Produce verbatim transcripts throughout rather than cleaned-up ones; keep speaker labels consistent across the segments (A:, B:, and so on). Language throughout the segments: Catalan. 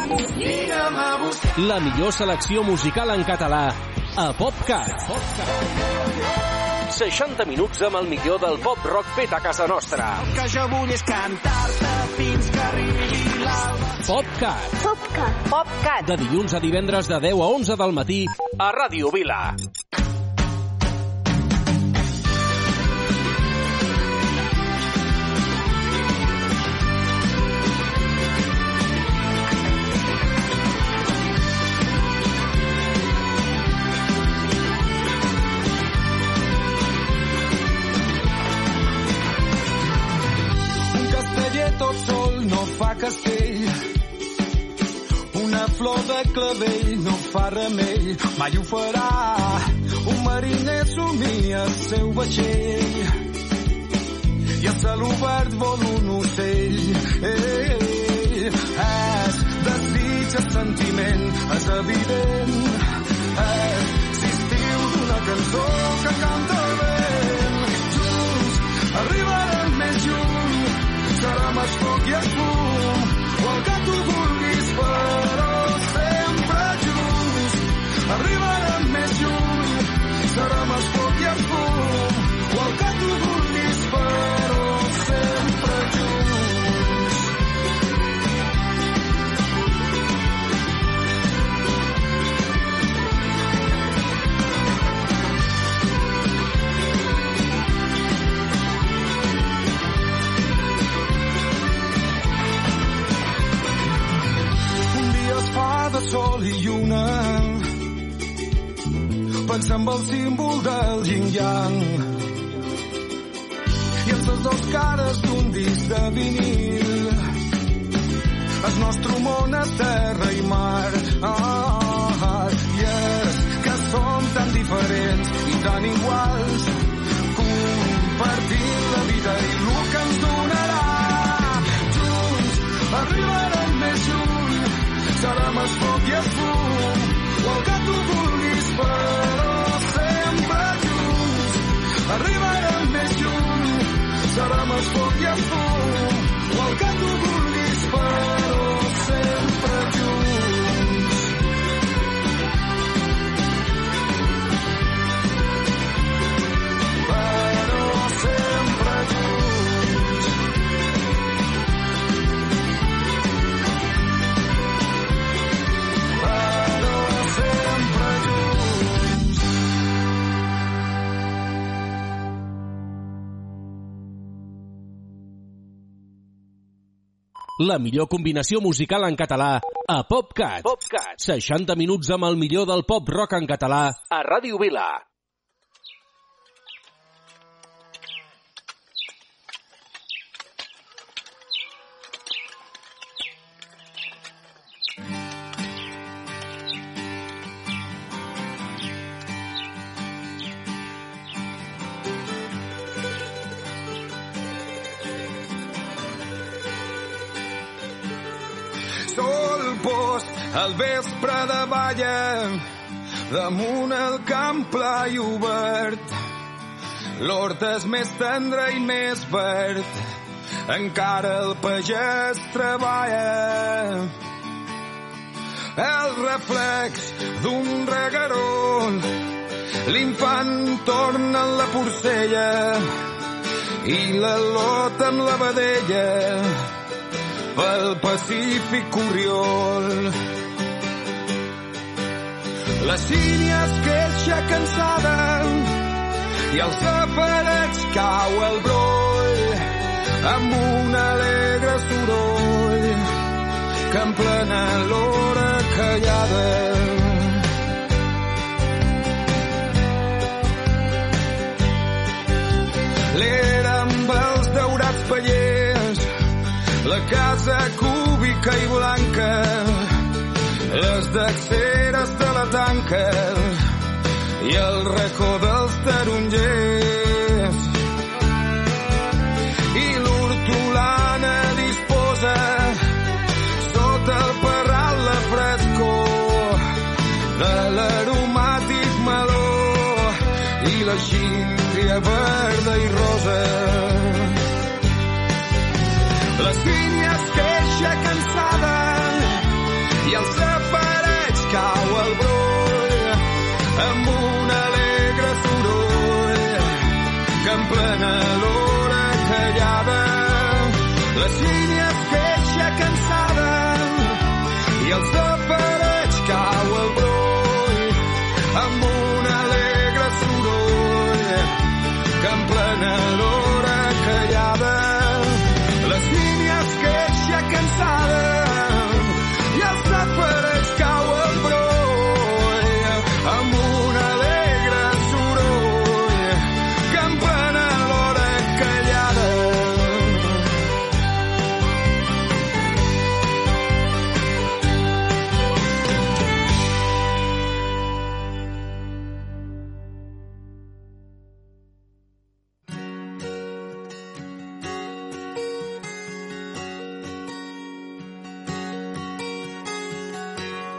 A: La millor selecció musical en català a PopCat. seixanta minuts amb el millor del pop rock fet a casa nostra.
B: El que jo vull és cantar-te fins que arribi l'alba.
A: PopCat.
C: PopCat. PopCat.
A: De dilluns a divendres de deu a onze del matí a Ràdio Vila.
B: Tot sol no fa castell, una flor de clavell no fa remei, mai ho farà. Un mariner somia el seu vaixell i a cel obert vol un ocell. Ei, ei, és desig, és sentiment, és evident. És l'estiu d'una cançó que canta el vent. Junts arribarem més lluny, serem el foc i el fum, o el que tu vulguis, però sempre junts. Arribarem més lluny, serem el foc i el fum, o el que tu vulguis, però sempre junts. De sol i lluna, pensa en el símbol del yin-yang i els dos cares d'un disc de vinil. El nostre món és terra i mar, ah, i és que som tan diferents i tan iguals, compartint la vida i el que ens donarà. Junts arribarem més lluny, serem el foc i el fum, o el que tu vulguis, però sempre junts. Arribarem més lluny, serem el foc i el fum, o el que tu vulguis, però sempre junts. Però sempre junts.
A: La millor combinació musical en català a PopCat. PopCat. seixanta minuts amb el millor del pop rock en català a Ràdio Vila.
B: Sol post al vespre de balla, damunt el camp pla i obert. L'hort és més tendre i més verd, encara el pagès treballa. El reflex d'un regueró, l'infant torna en la porcella i la lota en la vedella pel Pacífic Oriol. La sínia es queixa cansada i als safareig cau el broll amb un alegre soroll que emplena l'hora callada. L'era amb els daurats pallers, la casa cúbica i blanca, les dexeres de la tanca i el racó dels tarongers. I l'hortolana disposa sota el parral la frescor de l'aromàtic meló i la síndria verda i rosa. La sínia es queixa cansada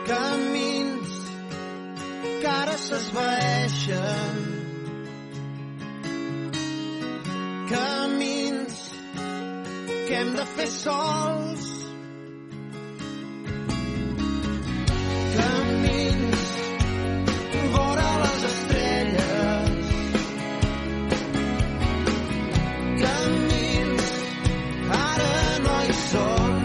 C: Camins que ara s'esvaeixen, camins que hem de fer sols, camins vora les estrelles, camins ara no hi són,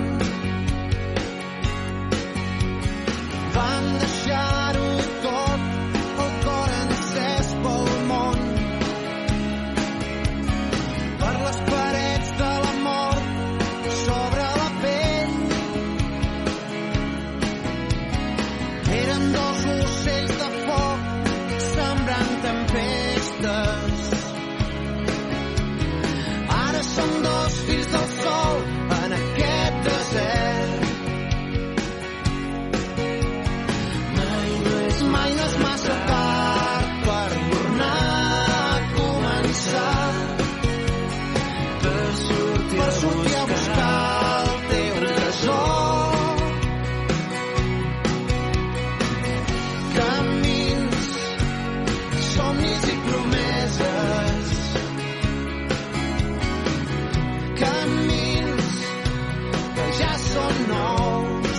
C: van deixar-ho tot, el cor encès pel món, per les parets de la mort sobre la pell. Eren dos ocells de foc sembrant tempestes. Ara som dos fills del sol en aquest desert. Mai no és, mai no és massa tard per tornar a començar, per sortir, per sortir a buscar el teu tresor. Camins, somnis i promeses, camins que ja són nous.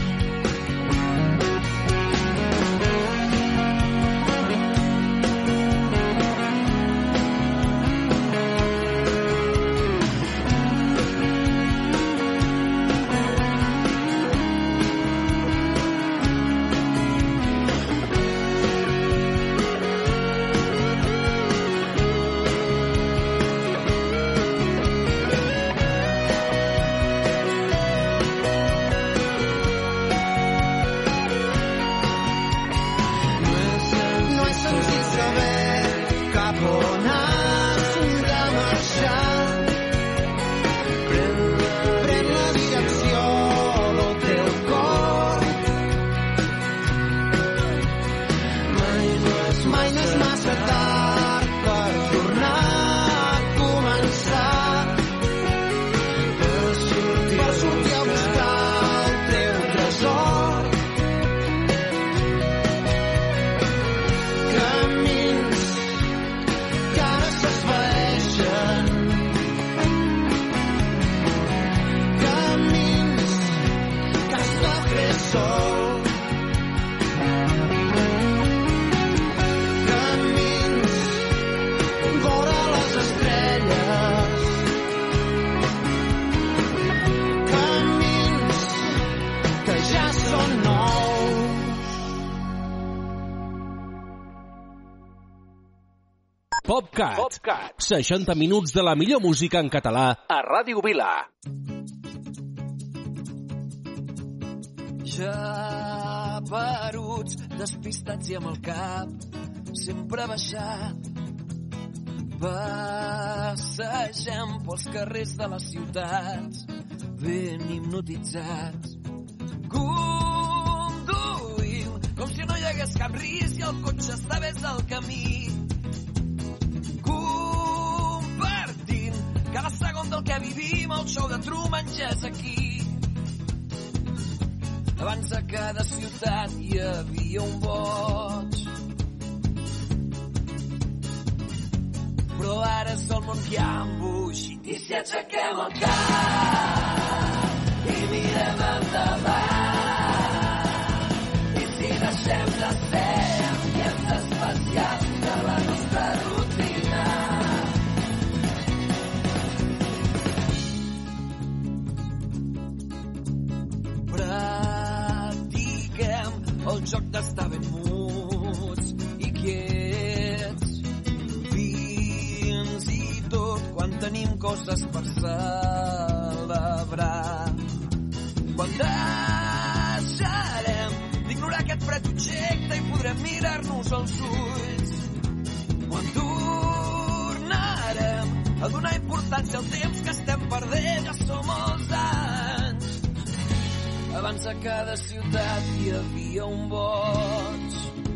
C: No és senzill saber cap on has de marxar. Pren, pren la direcció del teu cor. Mai no és, mai no és massa tard per tornar a començar, per sortir, per sortir a buscar el teu tresor. Camins que ara s'esvaeixen, camins que has de fer sol, camins vora les estrelles, camins que ja són nous.
A: PopCat. PopCat. seixanta minuts de la millor música en català a Ràdio Vila.
D: Ja peruts, despistats i amb el cap sempre baixat, passegem pels carrers de les ciutats ben hipnotitzats. Conduïm com si no hi hagués cap risc i el cotxe estigués al camí, compartint cada segon del que vivim. El show de Truman ja és aquí. Abans a cada ciutat hi havia un boig, però ara és el món que ha embogit. I si aixequem el cap i mirem endavant, i si deixem de ser ambients especials de la nostra rutina, practiquem el joc d'estar ben muts i quiets, fins i tot quan tenim coses per celebrar. Quan deixarem d'ignorar aquest fred objecte i podrem mirar-nos als ulls, quan tornarem a donar importància al temps que estem perdent. Ja som molts anys. Abans a cada ciutat hi havia un boig,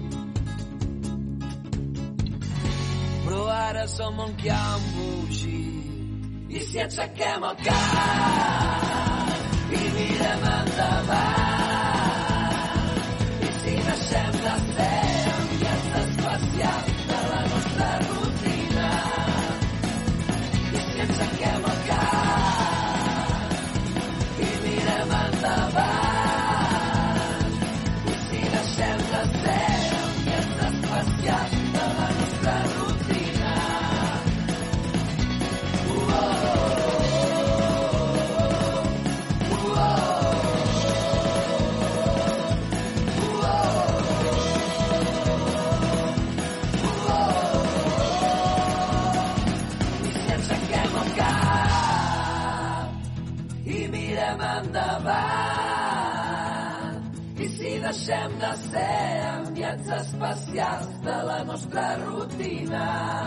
D: però ara és el món que ha embogit. I si aixequem el cap i mirem endavant, deixem de ser enviats especials de la nostra rutina.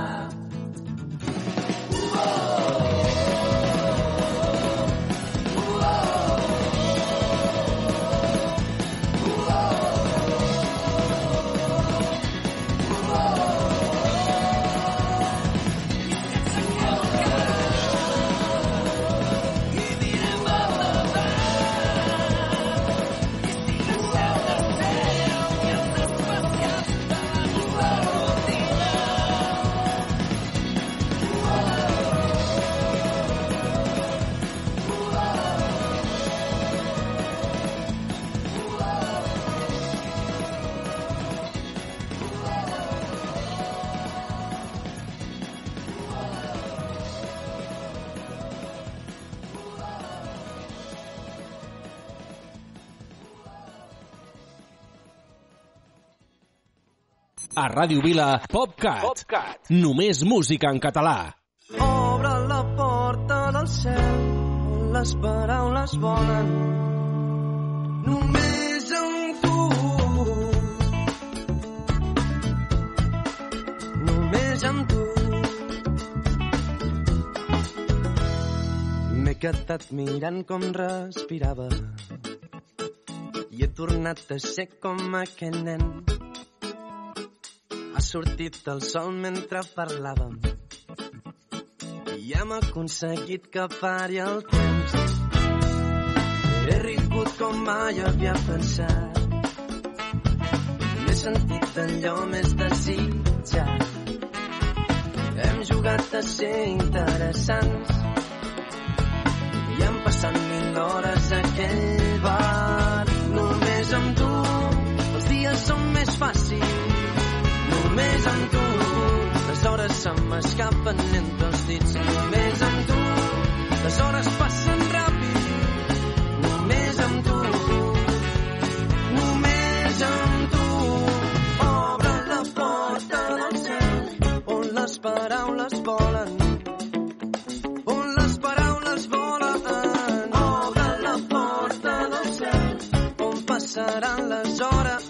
A: A Ràdio Vila, PopCat. PopCat. Només música en català.
C: Obre la porta del cel on les paraules volen. Només amb tu. Només amb tu. M'he quedat mirant com respirava i he tornat a ser com aquell nen. Ha sortit el sol mentre parlàvem i hem aconseguit que pari el temps. He rigut com mai havia pensat, m'he sentit allò més desitjat. Hem jugat a ser interessants i hem passat mil hores a aquell bar. Només amb tu els dies són més fàcils. Només amb tu les hores se m'escapen entre els dits. Només amb tu les hores passen ràpid. Només amb tu, només amb tu. Obre la porta del cel on les paraules volen. On les paraules volen. Obre la porta del cel on passaran les hores.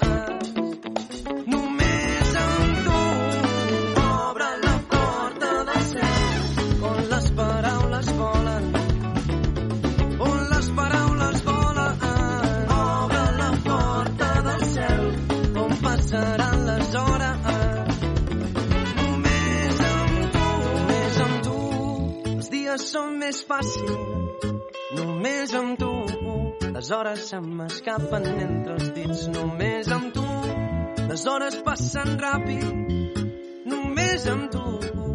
C: Són més fàcils, només amb tu. Les hores se m'escapen entre els dits. Només amb tu, les hores passen ràpid. Només amb tu,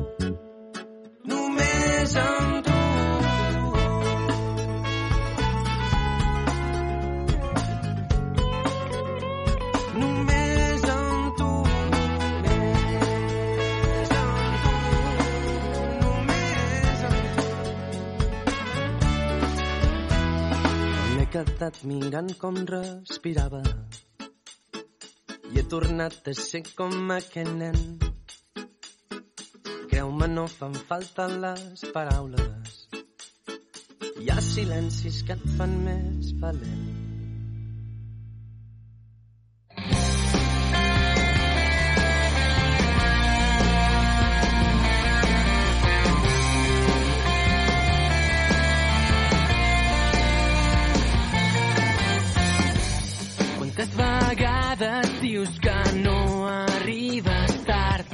C: només amb tu. He quedat mirant com respirava i he tornat a ser com aquell nen. Creu-me, no fan falta les paraules. Hi ha silencis que et fan més valent.
E: Quantes vegades dius que no arribes tard,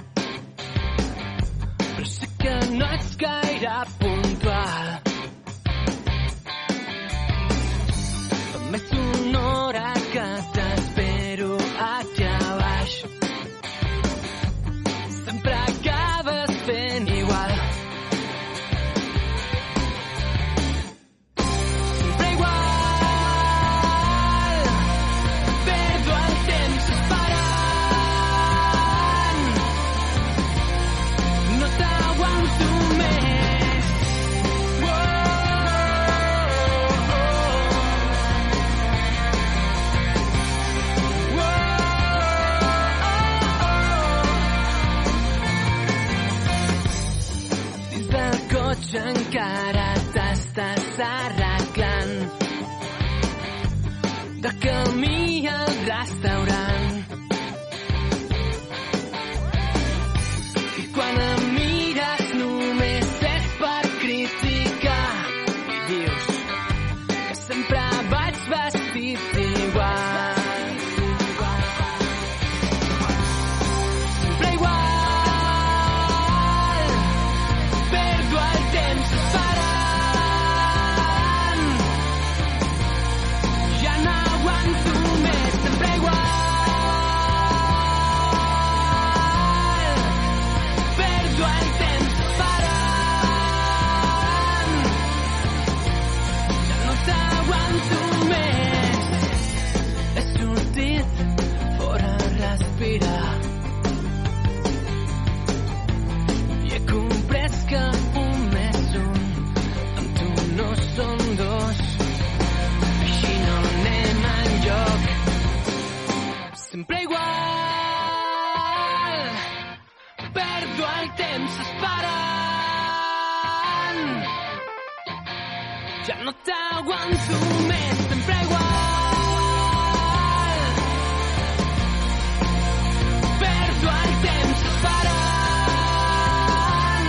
E: però sé que no ets gaire puntual. Fa més d'una hora que t'espero aquí a baix. Sempre acabes fent igual. Encara t'estàs arreglant. De camí al restaurant. I quan em mires només és per criticar i dius que sempre vaig vestit igual. Sempre igual. Perdo el temps esperant. Ja no aguanto més. Sempre igual. Perdo el temps esperant. Ja no t'aguanto més. He sortit fora a respirar i he comprès que un més un amb tu no són dos. Així no anem enlloc. Sempre igual. Perdo el temps esperant. Ja no t'aguanto més. Sempre igual. Perdo el temps esperant.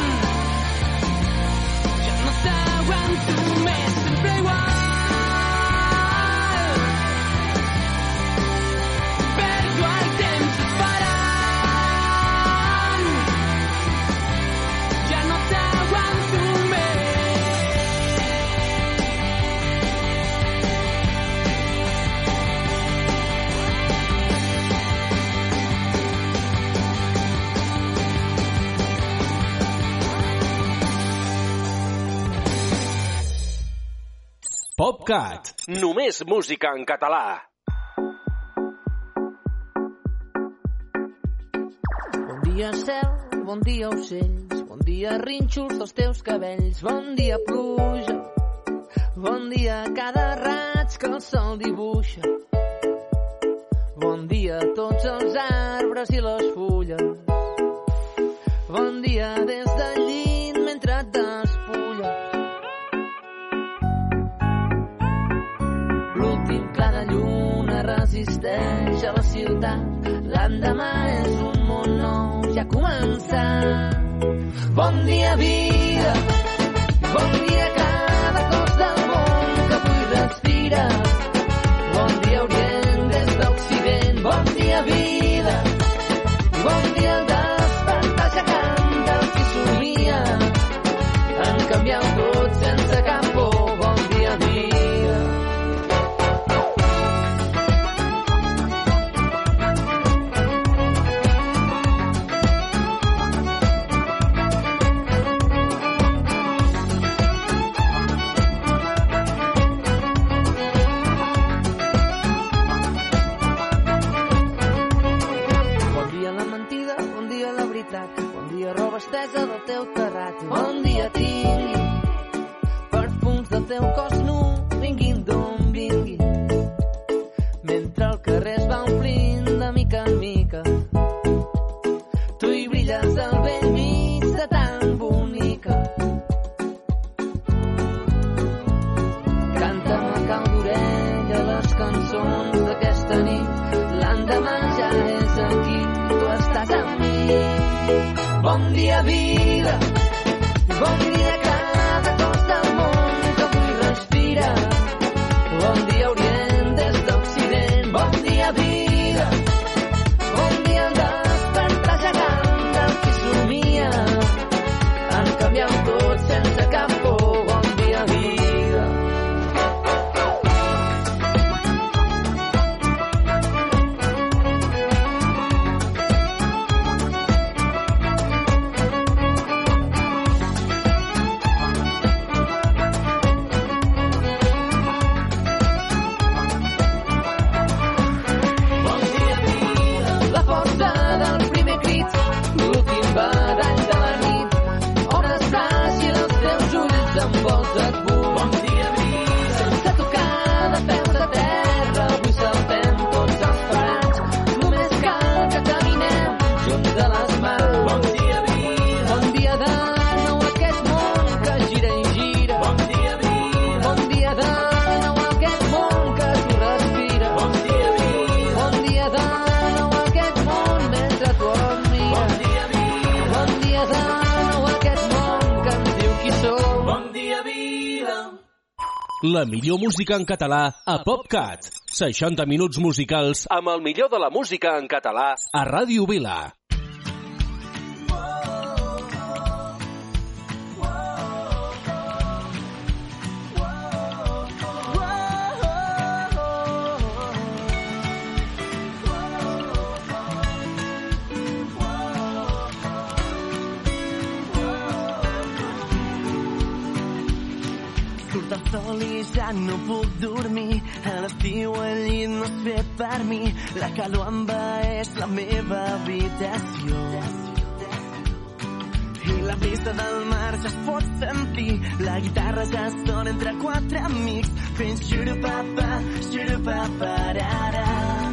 E: Ja no t'aguanto més. Sempre igual. Perdo el temps esperant. Ja no t'aguanto més.
A: PopCat. Només música en català.
E: Bon dia cel, bon dia ocells, bon dia rínxols dels teus cabells, bon dia pluja, bon dia cada raig que el sol dibuixa, bon dia a tots els arbres i les fulles, bon dia des del llit mentre et despulles. L'últim clar de lluna resisteix a la ciutat, l'endemà és un món nou, ja ha començat. Bon dia, vida, bon dia cada cos del món que avui respira. Bon dia, Orient des d'Occident, bon dia, vida, bon dia el despertar gegant dels qui somien en canviar tot sense cap por. Bon dia, vida. Bon dia, roba estesa del teu terrat. Bon dia, tingui perfums del teu cos nu, vinguin d'on vinguin, mentre el carrer es va omplint de mica en mica. Tu hi brilles al vell mig de tan bonica. Canta'm a cau d'orella les cançons d'aquesta nit. L'endemà ja és aquí, tu estàs amb mi. Bon dia, vida, bon dia cada cos del món que avui respira. Bon dia, Orient des d'Occident, bon dia, vida, bon dia el despertar gegant del qui somia en canviar tot sense cap por. Bon dia, vida.
A: La millor música en català a PopCat. seixanta minuts musicals amb el millor de la música en català a Ràdio Vila.
C: Surt el sol i ja no puc dormir. A l'estiu el llit no és fet per mi. La calor envaeix la meva habitació. I la brisa del mar ja es pot sentir. La guitarra ja sona entre quatre amics fent xurupapa, xurupaparara.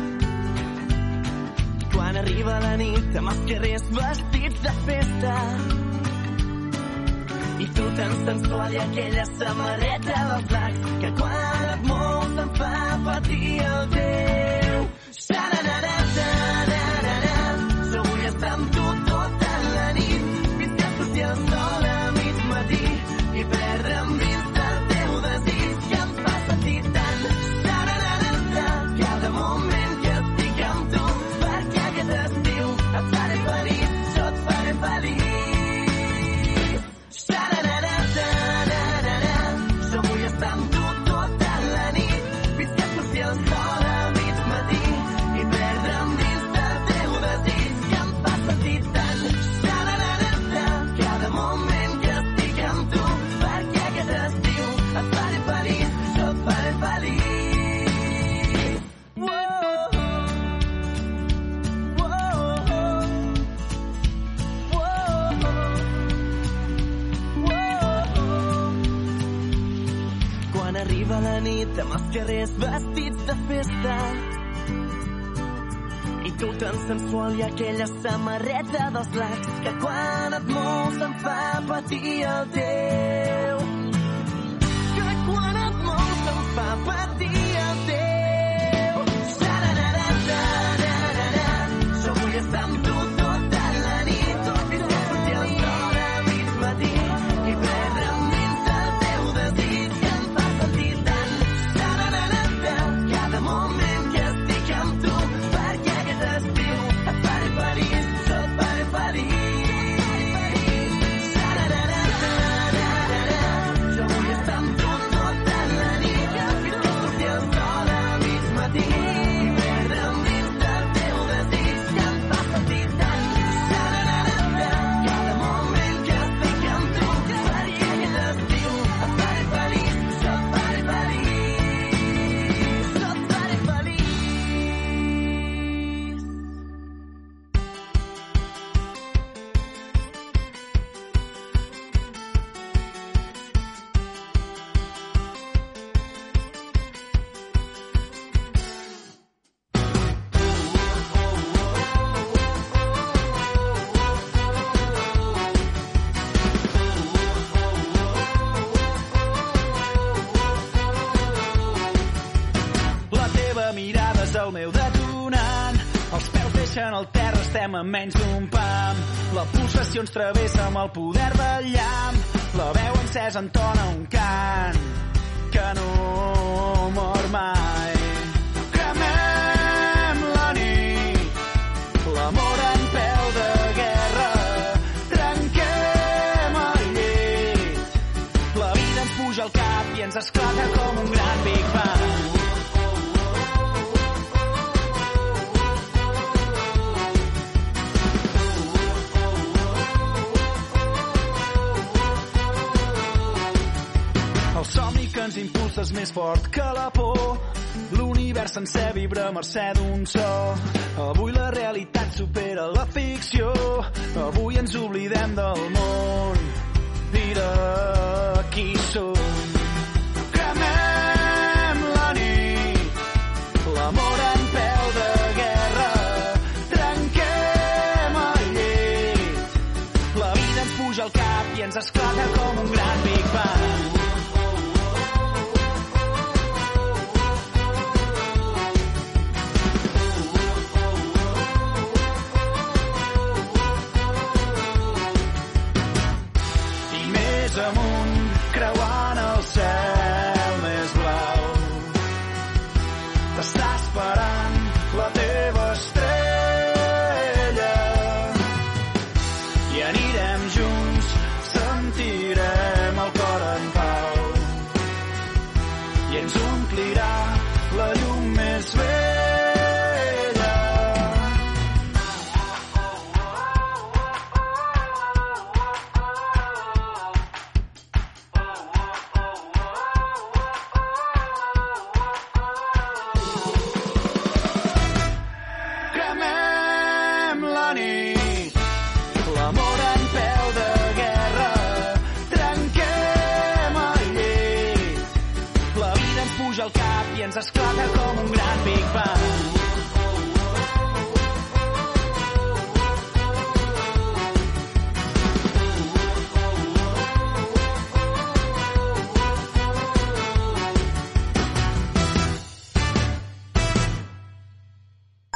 C: Quan arriba la nit amb els carrers vestits de festa i tu tan sensual i aquella samarreta dels flacs que quan et mous em fa patir el teu. Xararara-tararara, jo vull estar amb tu tota la nit, fins que surti el sol a mig matí i perdre'm dins del teu desig que em fa sentir tant. Xararara, cada moment que estic amb tu, perquè aquest estiu et faré feliç, jo et faré feliç. Arriba la nit amb els carrers vestits de festa i tu tan sensual i aquella samarreta dels lacs que quan et mous em fa patir el teu. Que quan et mous em fa patir el teu. Xararara-tararara, jo vull estar amb tu tota la nit fins que surti el sol a mig matí i perdre'm dins del teu desig que em fa sentir tant. Xararara, cada moment que estic amb tu, perquè aquest estiu et faré feliç, jo et faré feliç. Xararara, jo vull estar amb tu tota la nit fins que surti el sol a mig matí i perdre'm dins del teu desig que em fa sentir tant. Xararara, cada moment que estic amb tu, perquè aquest estiu et faré feliç, jo et faré feliç, jo et faré feliç.
B: La teva mirada és el meu detonant. Els peus deixen el terra, estem a menys d'un pam. La pulsació ens travessa amb el poder del llamp. La veu encesa entona un cant que no mor mai. Cremem la nit, l'amor en peu de guerra. Trenquem el llit, la vida ens puja al cap i ens esclata com un gran Big Bang. El somni que ens impulsa és més fort que la por. L'univers sencer vibra a mercè d'un so. Avui la realitat supera la ficció. Avui ens oblidem del món i de qui som. Cremem la nit, l'amor en peu de guerra. Trenquem el llit, la vida ens puja al cap i ens esclata com un gran Big Bang. Més amunt, creuant el cel més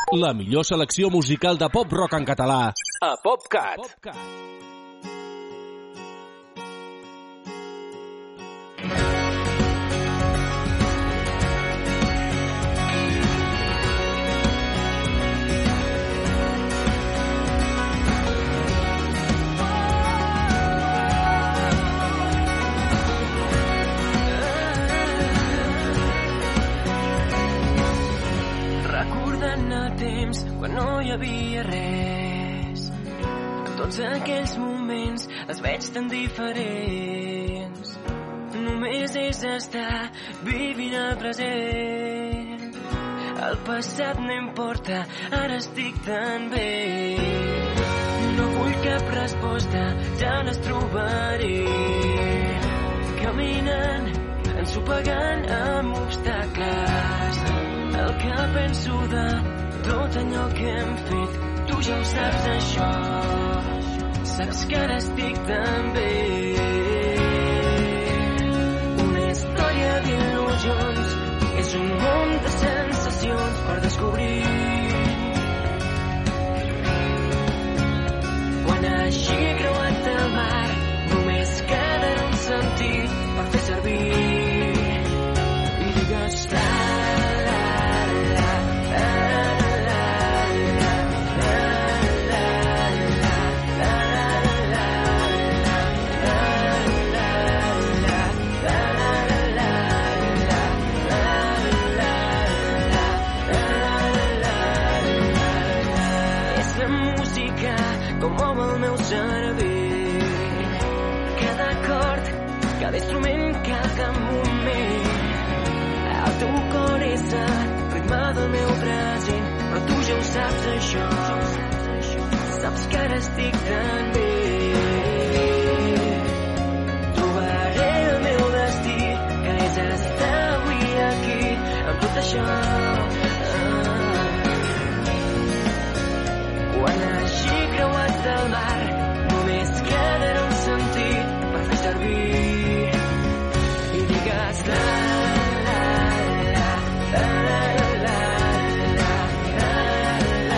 A: La millor selecció musical de pop-rock en català a PopCat. PopCat.
F: Quan no hi havia res, tots aquells moments els veig tan diferents. Només és estar vivint el present. El passat no importa, ara estic tan bé. No vull cap resposta, ja les trobaré. Caminant, ensopegant amb obstacles. El que penso de tot allò que hem fet, tu ja ho saps, això. Saps que ara estic tan bé. Una història d'il·lusions és un món de sensacions per descobrir. Quan hagi creuat el mar, només quedarà un sentit per fer servir. I digues la, la, la, la, com el meu cervell. Cada acord, cada instrument, cada moment. El teu cor és el ritme del meu present, però tu ja ho saps, això. Saps que ara estic tan bé. Trobaré el meu destí, que és estar avui aquí, amb tot això. Quan hagi creuat el mar, només quedarà un sentit per fer servir. I digues la, la, la, la, la, la, la, la, la,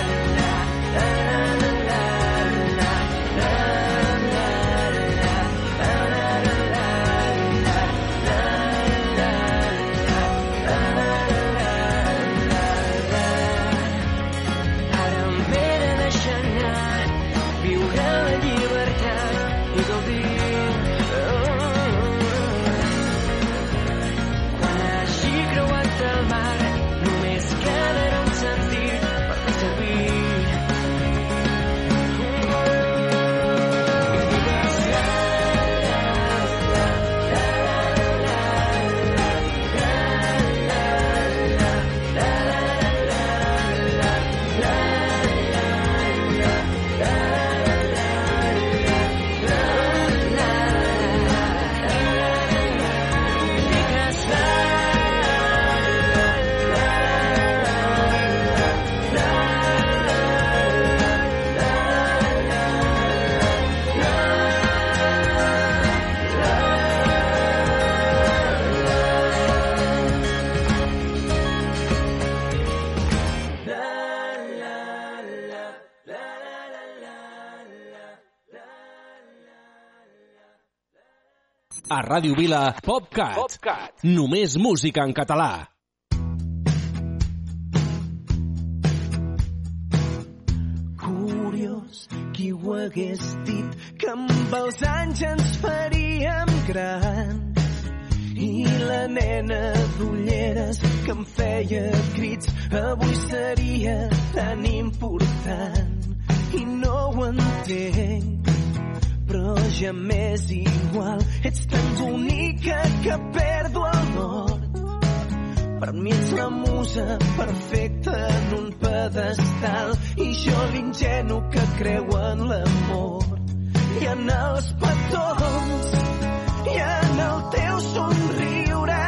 A: A Ràdio Vila, PopCat. PopCat. Només música en català.
C: Curiós, qui ho hagués dit, que amb els anys ens faríem grans. I la nena d'ulleres que em feia crits avui seria tan important. I no ho entenc, però ja m'és igual. Ets tan bonica que perdo el nord. Per mi ets la musa perfecta en un pedestal i jo l'ingenu que creu en l'amor. I en els petons i en el teu somriure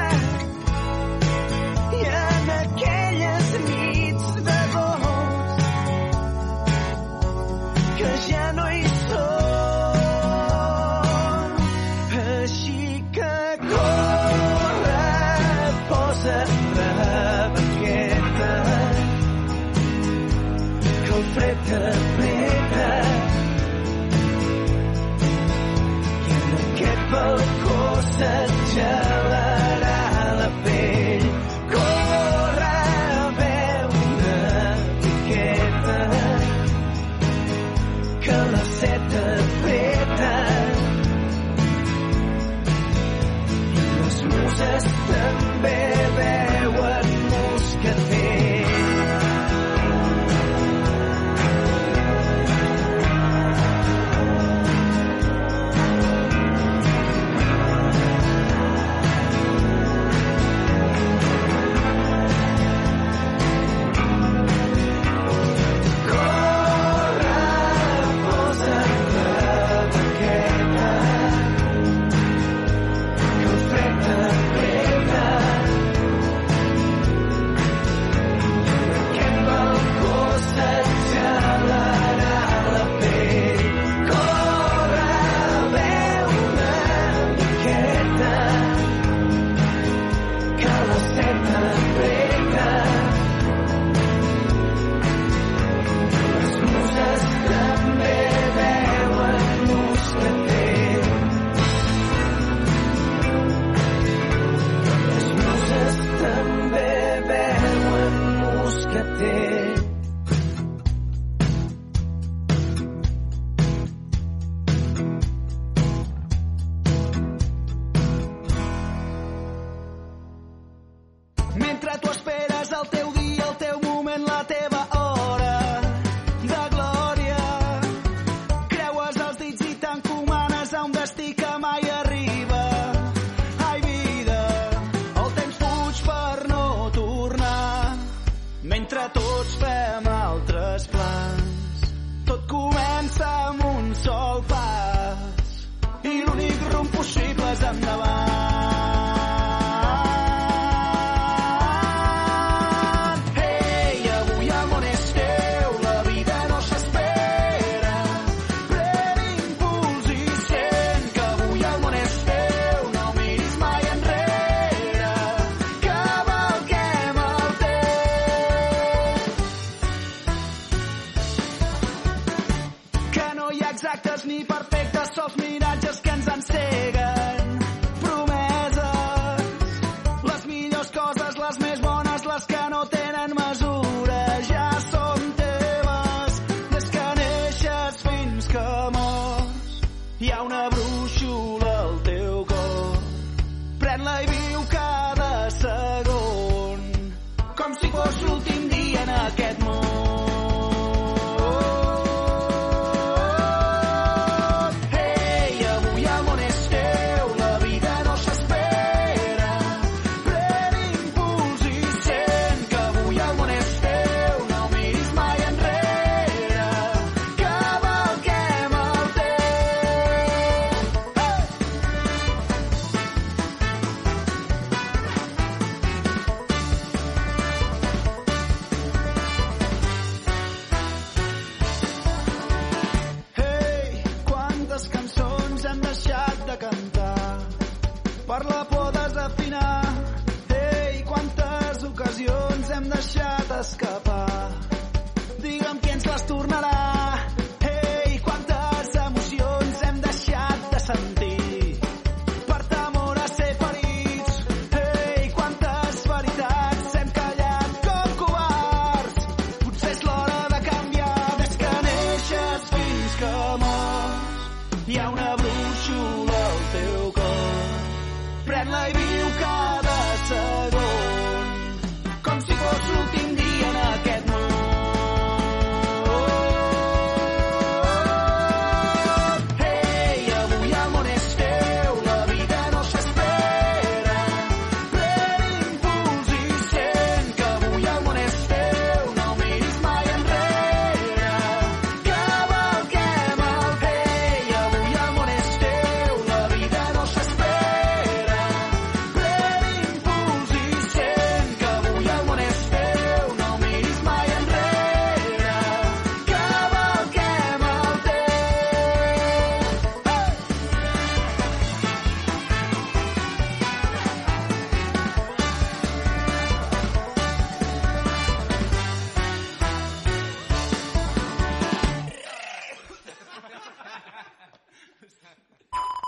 C: i en aquelles nits d'agost que ja no hi són. s'interpreta i en aquest balcó se't gelarà la pell. Corre, veu una etiqueta que la set apreta i les muses també veuen mosqueter. Mentre tu esperes el teu dia, el teu moment, la teva hora de glòria, creues els dits i t'encomanes a un destí que mai arriba. Ai, vida, el temps fuig per no tornar, mentre tots fem altres plans. Tot comença amb un sol pas i l'únic rumb possible és endavant. Ni perfectes, sols miratges que ens enceguen. Promeses, les millors coses, les més bones, les que no tenen mesura, ja són teves. Des que neixes fins que mors, hi ha una brúixola al teu cor. Pren-la i viu cada segon, com si fos l'últim dia en aquest món.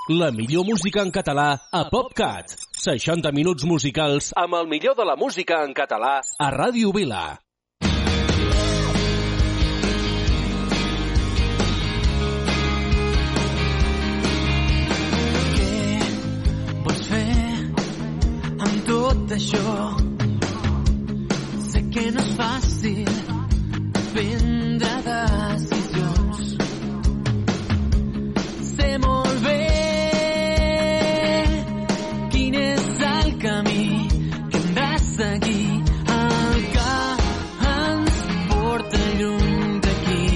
A: La millor música en català a PopCat. seixanta minuts musicals amb el millor de la música en català a Ràdio Vila.
F: Què vols fer amb tot això? Sé que no és fàcil prendre decisions. Sé molt bé quin és el camí que hem de seguir, el que ens porta lluny d'aquí,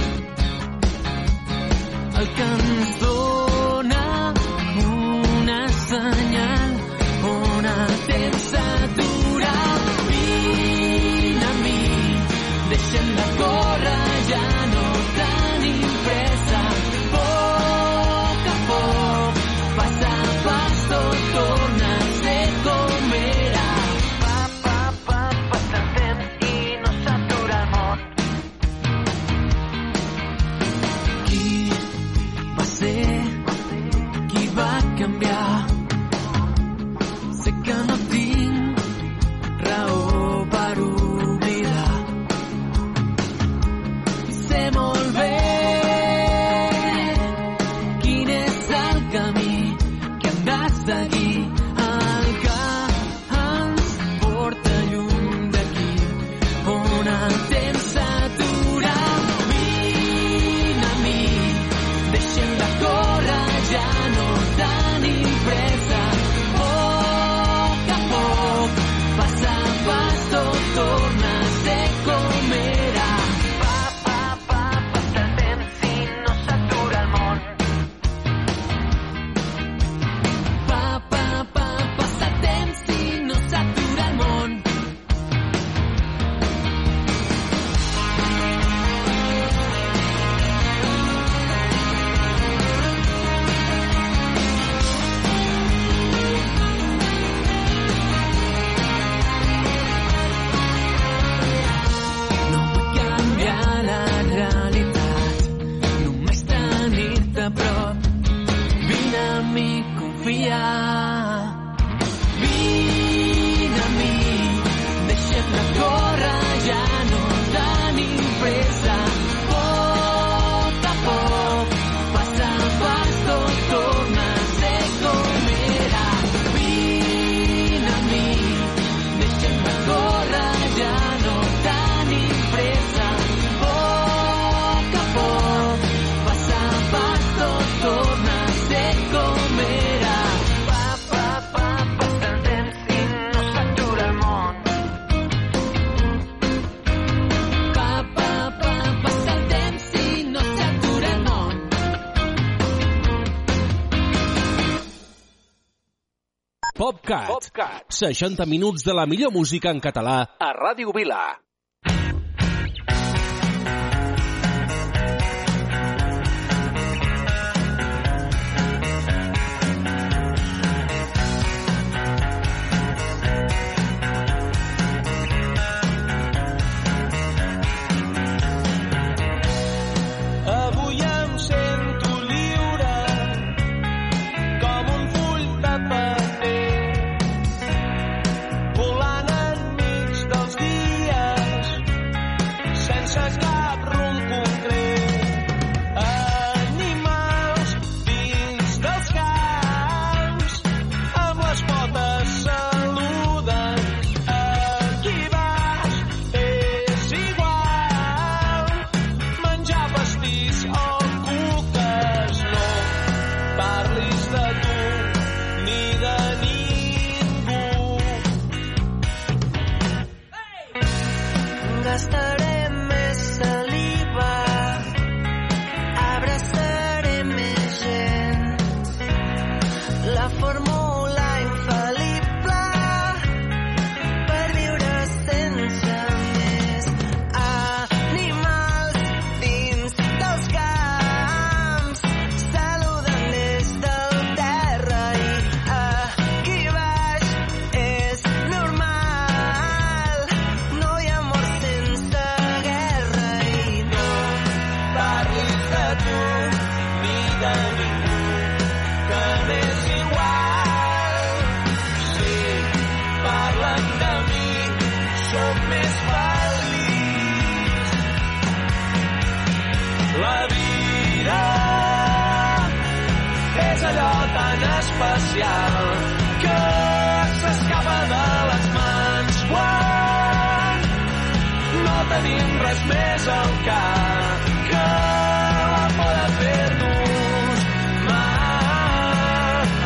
F: el que ens dona una senyal on el temps s'atura. Vine a mi, deixem de córrer, ja no tenim pressa. Poc a poc, pas a pas, tot torna a ser com era. Pa, pa, pa, passa el temps i no s'atura el món. Qui va ser? Qui va canviar? Sé que no tinc raó per oblidar. Sé molt bé quin és el camí que hem de seguir, el que ens porta lluny d'aquí, on el temps s'atura. Vine a mi, deixem de córrer, ja no tenim pressa. Poc a poc, pas a pas, tot torna a ser com era. Pa, pa, pa, passa el temps i no s'atura el món. Pa, pa, pa, passa el temps i no s'atura el món. No vull canviar la realitat, només tenir-te a prop. Vine a mi, confia. Vine a mi, deixem de córrer, ja no tenim pressa. Poc a poc, pas a pas, tot torna a ser com era. Vine a mi, deixem de córrer, ja no tenim pressa. Poc a poc, pas a pas, tot torna a ser com era. Pa, pa, pa, passa el temps i no s'atura el món. Pa, pa, pa, passa el temps i no s'atura el món.
A: PopCat. PopCat. seixanta minuts de la millor música en català a Ràdio Vila.
B: Avui em sento lliure com un full de paper, volant enmig dels dies sense cap rumb concret. Animals dins dels camps amb les potes saluden. Aquí baix és igual menjar pastís o cuques. No parlis de tu ni de ningú.
F: Gastaré més saliva, abraçaré més gent. La fórmula infal·lible per viure sense més. Animals dins dels camps saluden des del terra i aquí baix és normal. No hi ha mort sense
D: especial que s'escapa de les mans quan no tenim res més al cap que la por de fer-nos mal.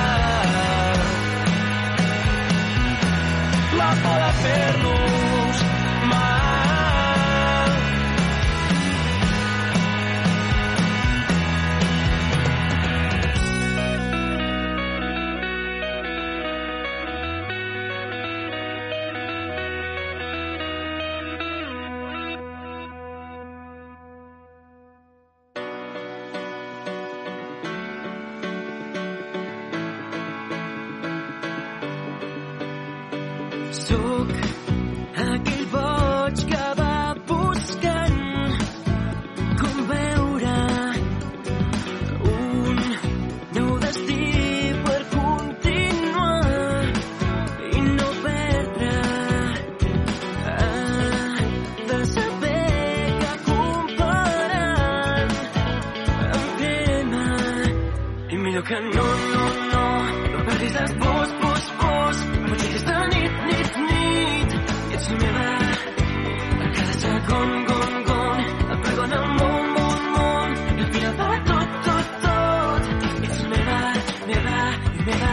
D: La por de fer-nos mal.
F: Soc aquell boig que va buscant com veure un nou destí per continuar i no perdre. Ah, de saber que comparant em crema i millor que no, no, no, no perdis les pors, pors, pors, perquè aquesta nit, nit, nit, ets meva. A cada segon, gon, gon, et pego en el món, món, món, i al final va tot, tot, tot. Ets meva, meva i meva.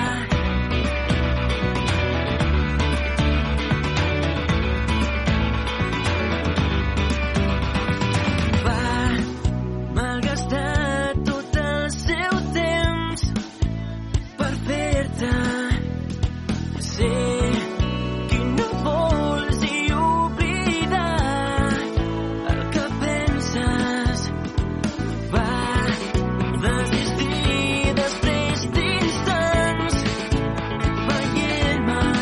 F: Va malgastar tot el seu temps per fer-te ser qui no vols i oblidar el que penses. Va desistir després d'instants veient-me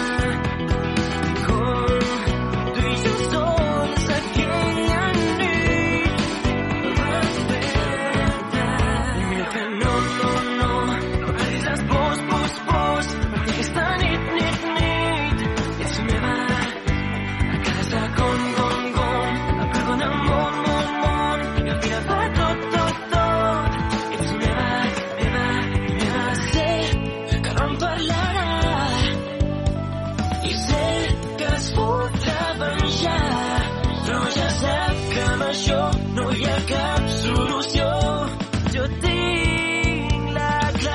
F: com tu i jo sols aquella nit vas perdre. I millor que no, no, no, no perdis les pors, pors, pors, perquè aquesta nit, nit, nit, ets meva. A cada segon, gon, gon, et pego en el món, món, món, i al final va tot, tot, tot. Ets meva, meva i meva. Sé que no em parlarà i sé que es voldrà venjar, però ja sap que amb això no hi ha cap solució. Jo tinc la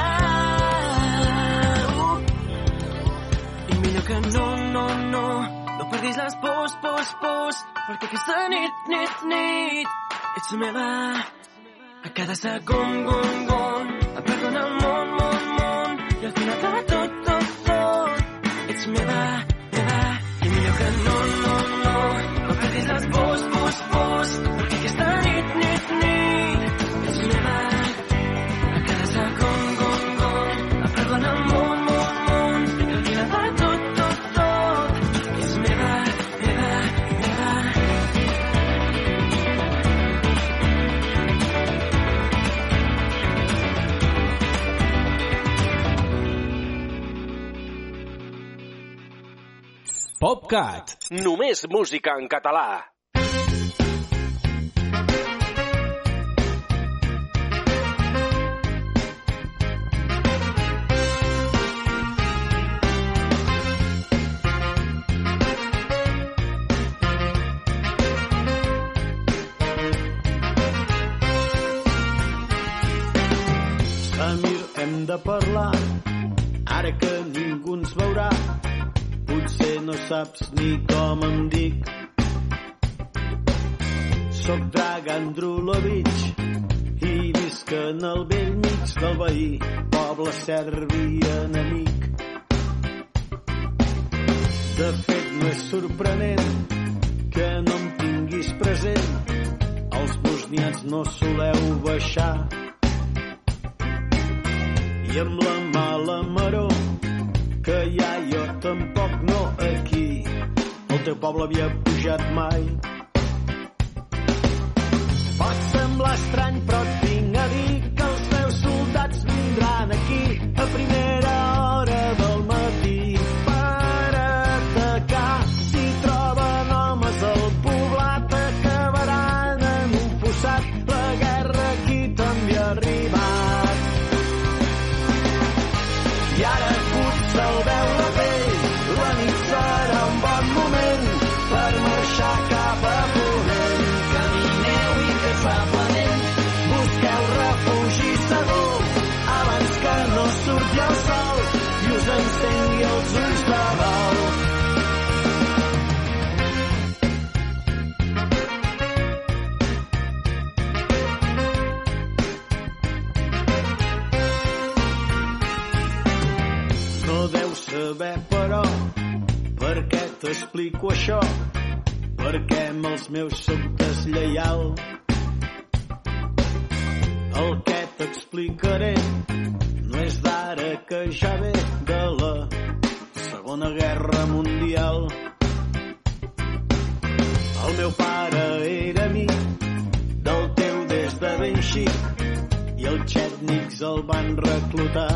F: clau i millor que no, no, no, no perdis les pors, pors, pors, perquè aquesta nit, nit, nit, ets meva. A cada segon, gon, gon, et perdo en el món, món, món, i al final va tot, tot, tot. Ets meva, meva, i millor que no, no, no, no perdis les pors, pors, pors, perquè aquesta nit, nit, nit, ets meva. A cada segon, gon, gon, et perdo en el món, món, món, i al final va tot, tot, tot. Ets meva, meva, meva.
A: PopCat. Només música en català.
G: Samir, hem de parlar, ara que ningú ens veurà. Potser no saps ni com em dic. Soc Dragan Drulovic i visc en el vell mig del veí, poble serbi enemic. De fet, no és sorprenent que no em tinguis present. Els bosnians no soleu baixar. I amb la mala maror que hi ha, jo tampoc no aquí. El teu poble havia pujat mai. Pot semblar estrany, però et vinc a dir que els meus soldats vindran aquí a primera hora del matí per atacar. Si troben homes al poblat, acabaran en un fossat. La guerra aquí també ha arribat. saber, però, per què t'explico això? Perquè amb els meus soc deslleial. El que t'explicaré no és d'ara, que ja ve de la Segona Guerra Mundial. El meu pare era amic del teu des de ben xic i els txètnics el van reclutar.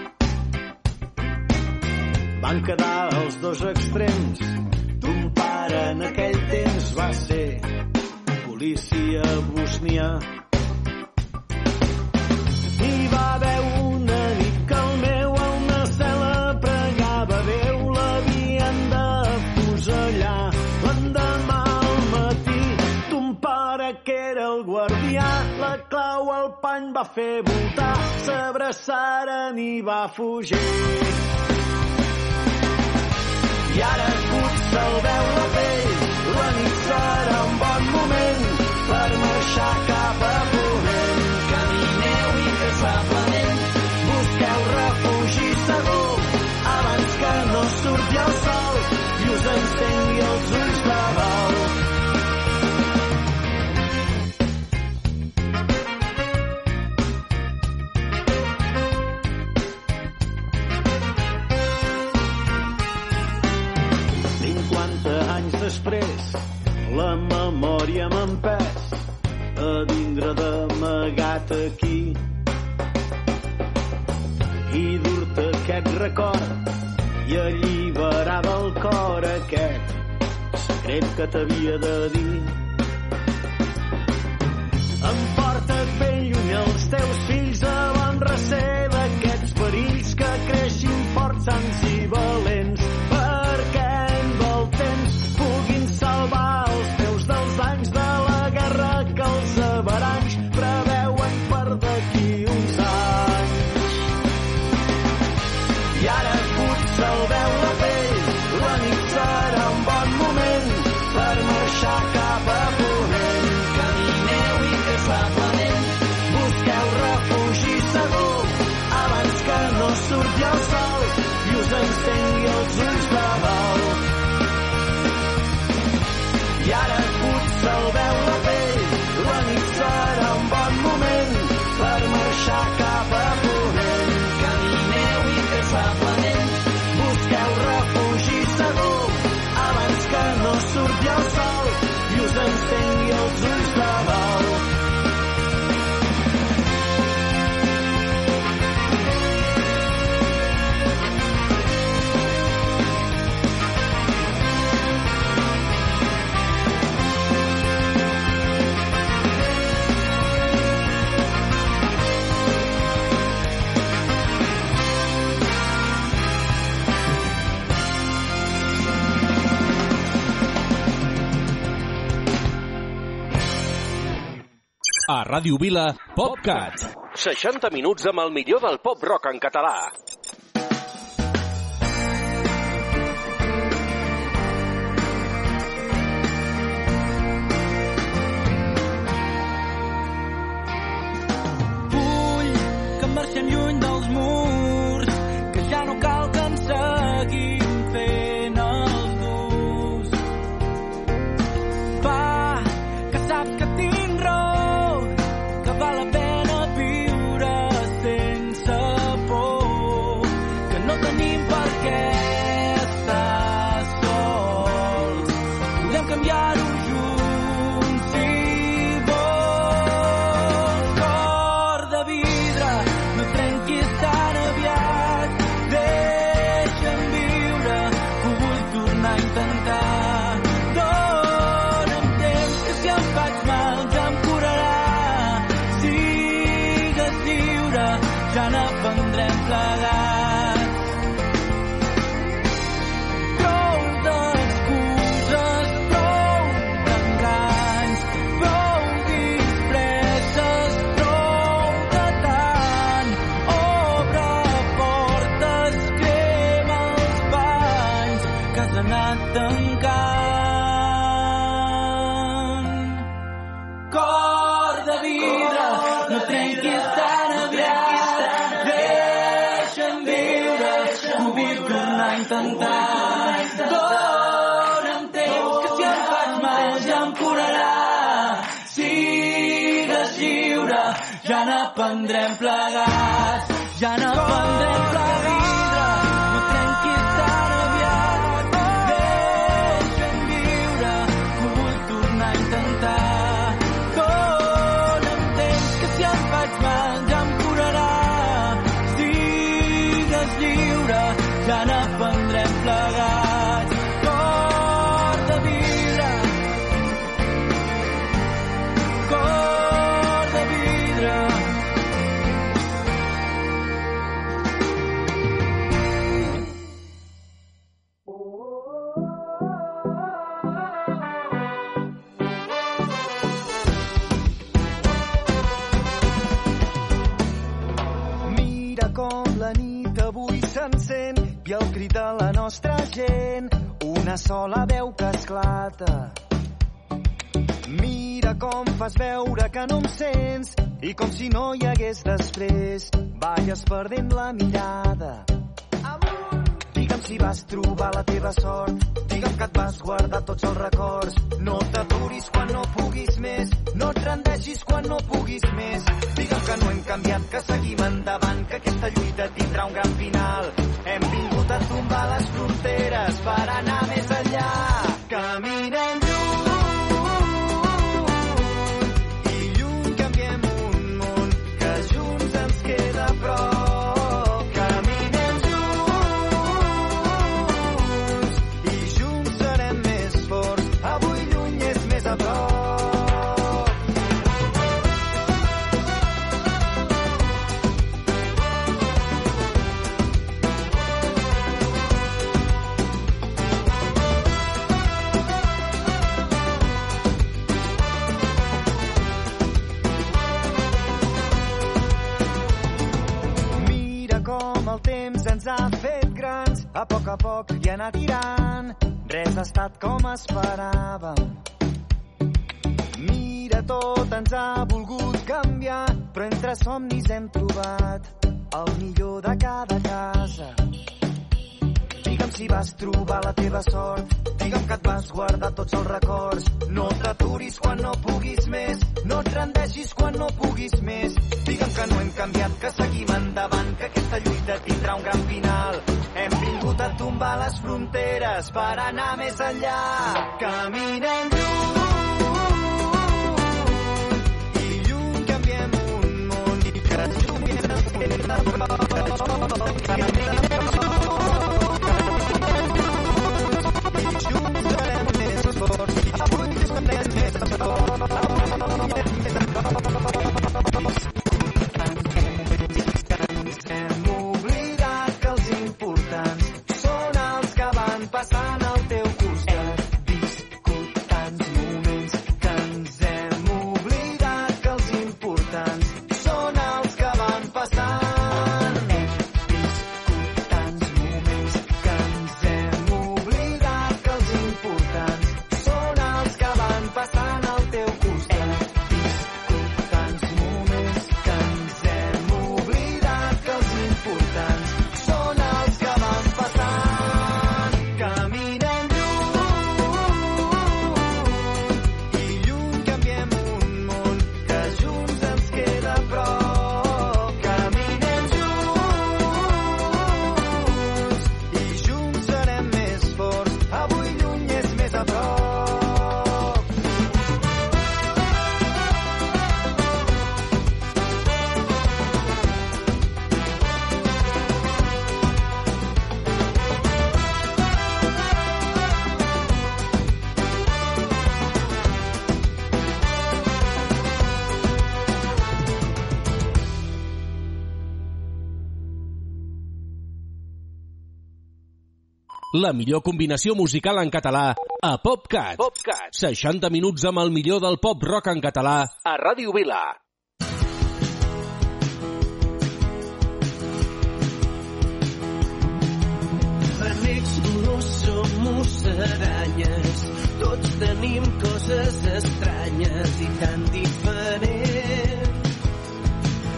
G: Van quedar els dos extrems. Ton pare en aquell temps va ser policia bosnià. Hi va haver una nit que el meu almacel·la pregava Déu, l'havien de fusellar. L'endemà al matí, ton pare, que era el guardià, la clau al pany va fer voltar, s'abraçaren i va fugir. I ara potser se'l veu la pell, la nit serà un bon moment per marxar cap a ponent. Camineu incansablement, busqueu refugi segur abans que no surti el sol i us encengui els ulls de blau. Després, la memòria m'ha empès a vindre d'amagat aquí i dur-te aquest record i alliberar del cor aquest secret que t'havia de dir. Emporta't ben lluny els teus fills a bon recer d'aquests perills, que creixin forts, sans i valents, perquè en del temps puguin salvar els teus dels anys de la guerra que els averanys preveuen per d'aquí uns anys. I ara potser se'l veu la pell, la nit serà un bon moment per marxar cap a ponent. Camineu incansablement, busqueu refugi segur abans que no surti el sol i us encengui els ulls de blau. I ara potser se'l veu la pell, la nit serà un bon moment per marxar cap a ponent. Camineu incansablement, busqueu refugi segur abans que no surti el sol i us encengui els ulls de blau.
A: A Ràdio Vila, PopCat. seixanta minuts amb el millor del pop rock en català.
C: Vull que marxem lluny dels murs, que ja no cal que ens seguim fent els durs. Va, que saps que tinc raó, que val la pena viure sense por, que no tenim per què estar sols. Podem canviar-ho junts si vols. Cor de vidre, no trenquis tan aviat, deixa'm viure, ho vull tornar a intentar. Dóna'm temps, que si em faig mal ja em curarà. Sigues lliure, ja n'aprendrem plegats. Prou d'excuses, prou de
D: intentar. Dóna'm temps, que si em faig mal ja em curarà. Sigues lliure, ja n'aprendrem plegats, ja n'aprendrem plegats. No trenquis tan aviat, deixa'm viure, que ho vull tornar a intentar. Dóna'm temps, que si em faig mal ja em curarà. Sigues lliure, ja n'aprendrem plegats. Cor de vidre, cor de vidre.
C: Mira com la nit avui s'encén i el crit de la nostra gent, una sola veu que esclata. Mira com fas veure que no em sents i com si no hi hagués després, balles perdent la mirada. Digue'm si vas trobar la teva sort, digue'm que et vas guardar tots els records. No t'aturis quan no puguis més, no et rendeixis quan no puguis més. Digue'm que no hem canviat, que seguim endavant, que aquesta lluita tindrà un gran final. Hem vingut a tombar les fronteres per anar més enllà. Caminem lluny i lluny canviem un món que junts ens queda a prop. Caminem junts i junts serem més forts. Avui lluny és més a prop. El temps ens ha fet grans, a poc a poc i anar tirant. Res ha estat com esperàvem. Mira, tot ens ha volgut canviar, però entre somnis hem trobat el millor de cada casa. Digue'm si vas trobar la teva sort, digue'm que et vas guardar tots els records. No t'aturis quan no puguis més, no et rendeixis quan no puguis més. Digue'm que no hem canviat, que seguim endavant, que aquesta lluita tindrà un gran final. Hem vingut a tombar les fronteres per anar més enllà. Caminem lluny i lluny canviem un món i que lluny ens queda a prop. Caminem junts serem més forts, avui serem més forts, avui serem més forts. Ens hem oblidat que els importants són els que van passant al teu costat. Viscut tants moments que ens hem oblidat que els importants són els que van passant. Hem viscut tants moments que ens hem oblidat que els importants són els que van passant al teu costat. Viscut tants moments que ens hem oblidat que els importants són els que van passant. Caminem lluny i lluny canviem un món que junts ens queda a prop. Caminem junts i junts serem més forts. Avui lluny és més a prop.
A: La millor combinació musical en català a PopCat. PopCat. seixanta minuts amb el millor del pop rock en català a Ràdio Vila.
F: Benecs dolors som musaranyes, tots tenim coses estranyes i tan diferents.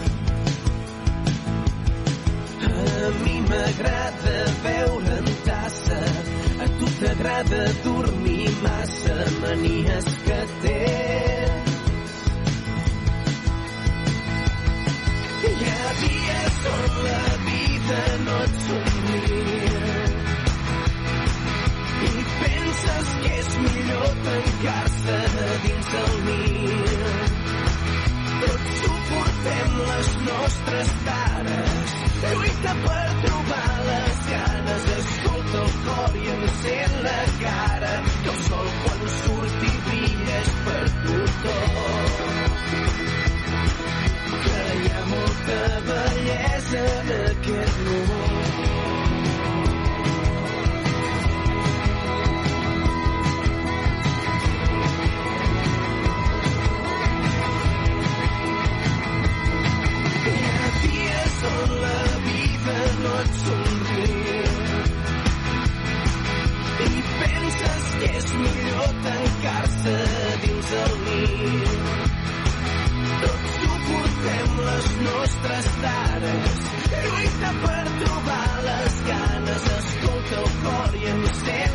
F: A mi m'agrada veure en tas
C: de dormir, massa manies que té. Hi ha dies on la vida no et somria i penses que és millor tancar-se dins del niu. Tots suportem les nostres tares, lluita per trobar les ganes, escolta el cor i encén la cara, que el sol quan surti brilla és per tothom. Que hi ha molta bellesa en aquest món. No et somriu i penses que és millor tancar-se dins el niu. Tots suportem les nostres tares, lluita per trobar les ganes, escolta el cor i encén